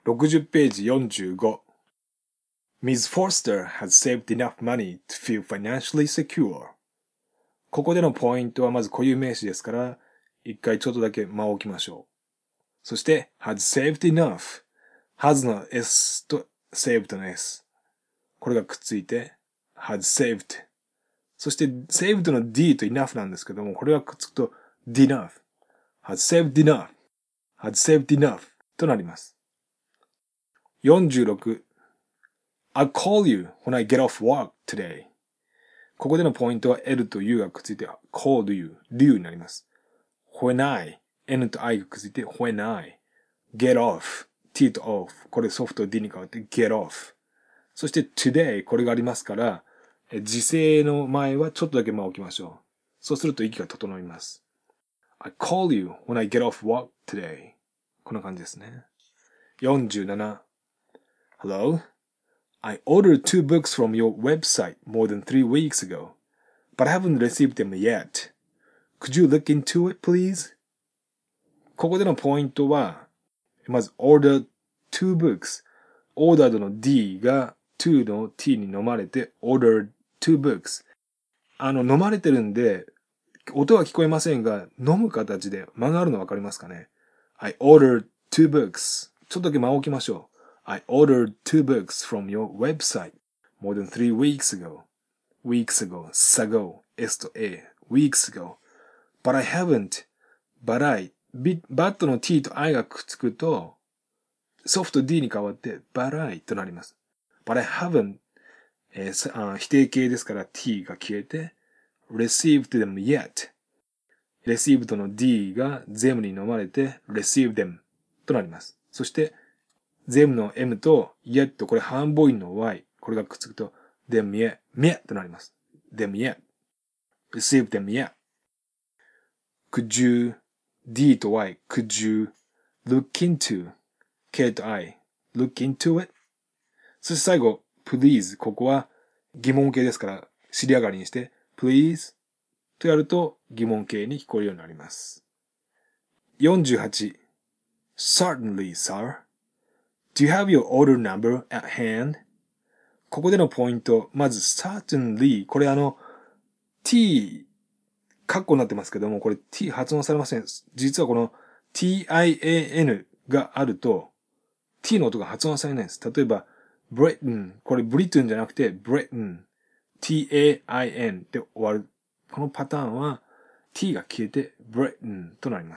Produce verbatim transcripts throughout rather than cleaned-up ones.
ろくじゅっページよんじゅうご。Miss Forster has saved enough money to feel financially secure. ここでのポイントはまず固有名詞ですから、一回ちょっとだけ間を置きましょう。そして、has saved enough. has の s と saved の s。これがくっついて、has saved。そして、saved の d と enough なんですけども、これがくっつくと enough。has saved enough。has saved enough となります。よんじゅうろく。I'll call you when I get off work today. ここでのポイントは L と U がくっついて call you, you になります。when I, N と I がくっついて when I get off, T と off これソフト D に変わって get off そして today これがありますから時制の前はちょっとだけ間を置きましょう。そうすると息が整います。I call you when I get off work today. こんな感じですね。よんじゅうなな Hello?I ordered two books from your website more than three weeks ago, but I haven't received them yet. Could you look into it, please? ここでのポイントは、まず ordered two books. ordered の D が to の T に飲まれて ordered two books. あの、飲まれてるんで、音は聞こえませんが、飲む形で間があるのわかりますかね？ I ordered two books. ちょっとだけ間を置きましょう。I ordered two books from your website more than three weeks ago. Weeks ago, sago, S と A, weeks ago. But I haven't, but I, but の T と I がくっつくと、ソフト D に変わって、but I となります。But I haven't, えー、否定形ですから T が消えて、received them yet. received の D が them に飲まれて、receive them となります。そして、them の M と yet これ半母音の Y これがくっつくと them yet yet となります them yet receive them yet could you D と Y could you look into K と I look into it そして最後 please ここは疑問形ですから尻上がりにして please とやると疑問形に聞こえるようになりますよんじゅうはち certainly sir Do you have your order number at hand? ここでのポイント。まず、certainly。これあの、t、カッコになってますけども、これ t 発音されません。実はこの tin があると、t の音が発音されないんです。例えば、Britain。これ Britain じゃなくて Britain。t-a-i-n で終わる。このパターンは t が消えて Britain となります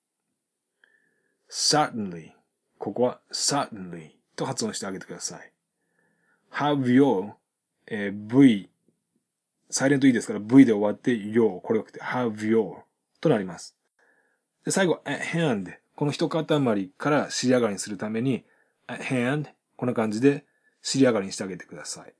。certainly。ここは certainly と発音してあげてください。have your、えー、V、サイレント E ですから V で終わって your、これが来て have your となります。で最後 at hand、この一塊から尻上がりにするために at hand、こんな感じで尻上がりにしてあげてください。